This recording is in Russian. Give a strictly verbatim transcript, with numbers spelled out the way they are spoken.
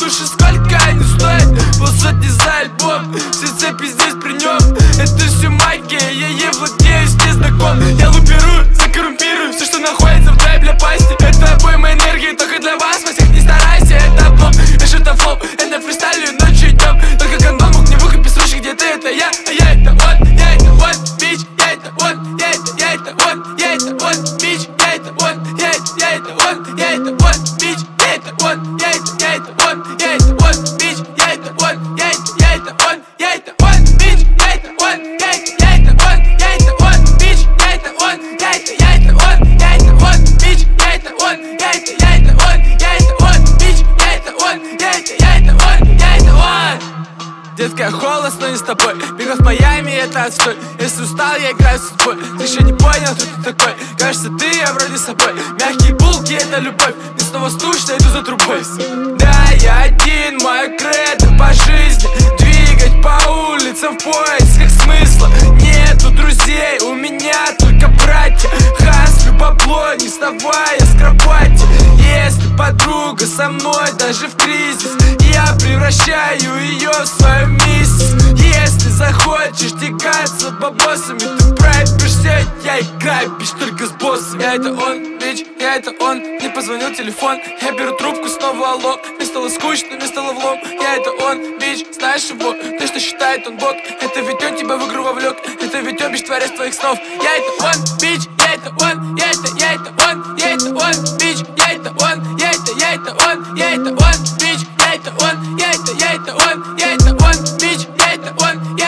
Слушай, сколько они стоят? Полсотни за альбом. Все цепи здесь при нем. Это все магия, я ей владею, здесь знаком. Я луперую, закоррумпирую все, что находится в твоей бля пасти. Это обойма энергии только для вас, во всех не старайся. Это облом, это флоу, это фристайлю, ночью идем. Только гандон мог не выкупить, слушай, где ты, это я. А я это он, я это он, бич. Я это он, я это, я это он, я это он, бич. Я это он, я это, я это он, я это он, бич. Я это он, я это, я это он, я это он, бич. Я это он, я это, я это он, я это он, бич. Я это он, я это, я это он, я это он, бич. Я это он, я это, я это он, я это он, бич. Я это он, я это, я это он, я это он, бич. Я это он, я это, я это он, я это он. Детка, я холост, но не с тобой. Бегав в Майами, это отстой. Если устал, я играю с судьбой. Ты еще не понял, кто ты такой. Кажется, ты, я вроде собой. Мягкие булки, это любовь. Мне снова скучно, иду за трубой. Да, я один, мое кредо по жизни. Двигать по улицам в поисках смысла. Нету друзей, у меня только братья. Хаслю бабло, не вставая с кровати. Если подруга со мной даже в кризис, я превращаю ее в свою миссис. Если захочешь тягаться бабосами, ты проебишься, я играю бич только с боссом. Я это он, бич, я это он. Не позвонил телефон, я беру трубку, снова алло. Мне стало скучно, мне стало влом. Я это он, бич, знаешь его? Ты что считает он бог? Это ведь он тебя в игру вовлек. Это ведь он бич, творец твоих снов. Я это он, бич, я это он. Я это, я это он, я это он, бич. Я это он, я это, я это он, я это он, бич. Я это он, я это, я это он, я это он, бич. Я это он, я